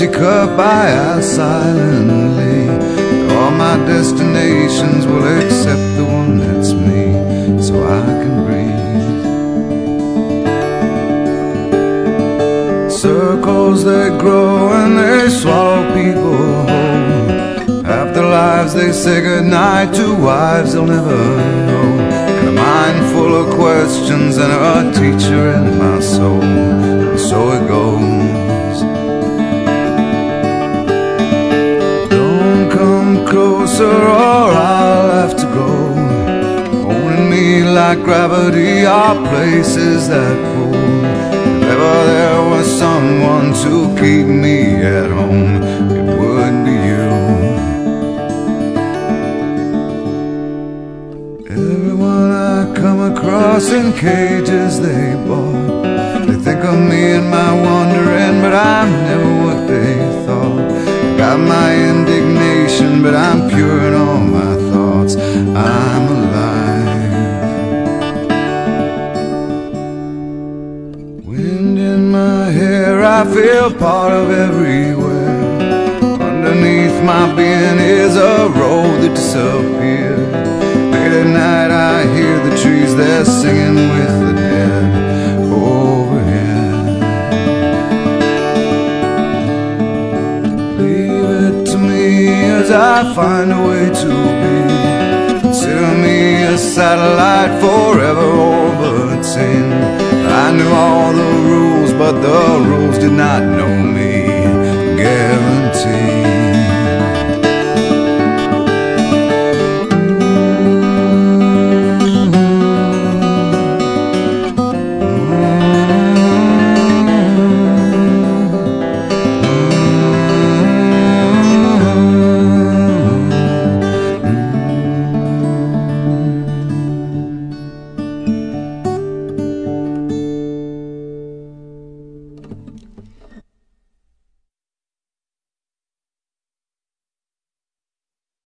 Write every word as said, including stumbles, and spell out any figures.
empty cup I ask silently. All my destinations will accept the one that's me, so I can breathe. Circles they grow and they swallow people whole. After lives they say goodnight to wives they'll never know. And a mind full of questions and a teacher in my soul. And so it goes. Don't come closer or I'll have to go. Holding me like gravity are places that pull. If ever there was someone to keep me at home, it would be you. Everyone I come across in cages they bought, they think of me and my wandering, but I'm never what they thought. Got my indignation, but I'm pure in all my thoughts. I'm alive. Wind in my hair, I feel part of everywhere. Underneath my being is a road that disappeared. Late at night I hear the trees, they're singing with the dead overhead. Leave it to me as I find a way to be. Consider me a satellite forever orbiting. I knew all the rules, but the rules did not know me.